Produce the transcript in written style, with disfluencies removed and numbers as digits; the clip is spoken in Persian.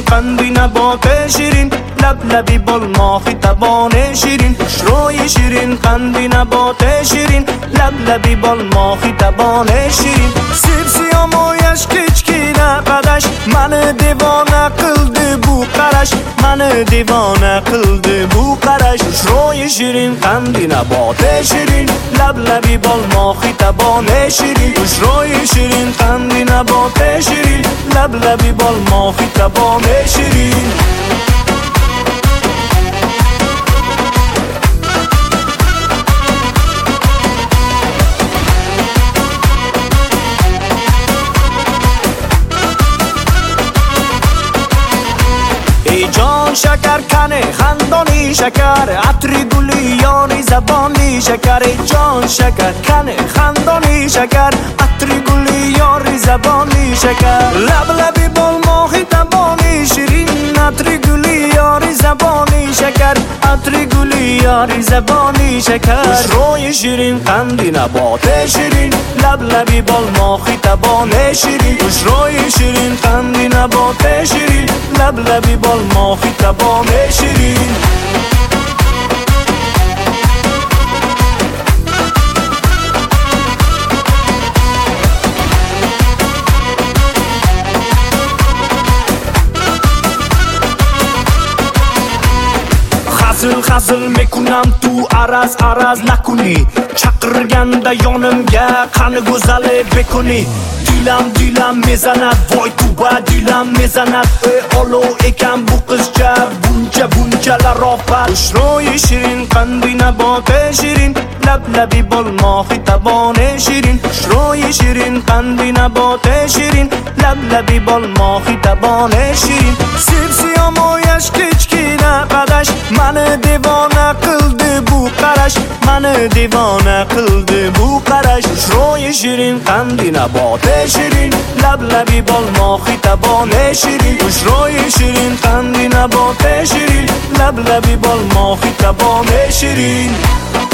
قندی نبات شیرین، لب لبی بال ماهی تبان شیرین، روی شیرین قندی نبات شیرین، لب لبی بال ماهی تبان شیرین. سیب سیامویش کچکینه قدش، من دیوانه قلده بو قرش، من دیوانه قلده بو قرش. روی شیرین قندی نبات شیرین، لب لبی بال ماهی تبان شیرین، روی شیرین قندی نبات شیرین، لب لبی بال ماهی تبان شیرین. ای جان شکر کنه خندانی شکر، عطری گلی یاری زبانی شکر. ای جان شکر کنه خندانی شکر، عطری گلی یاری زبانی شکر. لب لبی بال ماهی تبانی شیرین، عطری گلی یاری زبانی شکر، عطری گلی یاری زبانی شکر. روی شیرین قندی نبات شیرین، لب لبی بال ماهی تبان شیرین، روی شیرین قندی نبات شیرین، لب لبی بال ماهی تبان شیرین. خزل خزل میکنم تو عرض عرض نکنی، چقرگنده یانمگه قن گزله بکنی. دیلم میزند وای تو با دیلم میزند، آلو ایکم بو قزجه بونجه لرافت. روی شیرین قندی نبات شیرین، لب لبی بال ماهی تبان شیرین، روی شیرین قندی نبات شیرین، لب لبی بال ماهی تبان شیرین. سیب سیامویش کچکینه قدش، من دیوانه قلده بو قرش، من دیوانه قلده بو قرش. روی شیرین قندی نبات شیرین، لب لبی بال ماهی تبان شیرین، روی شیرین قندی نبات شیرین، لب لبی بال ماهی تبان شیرین.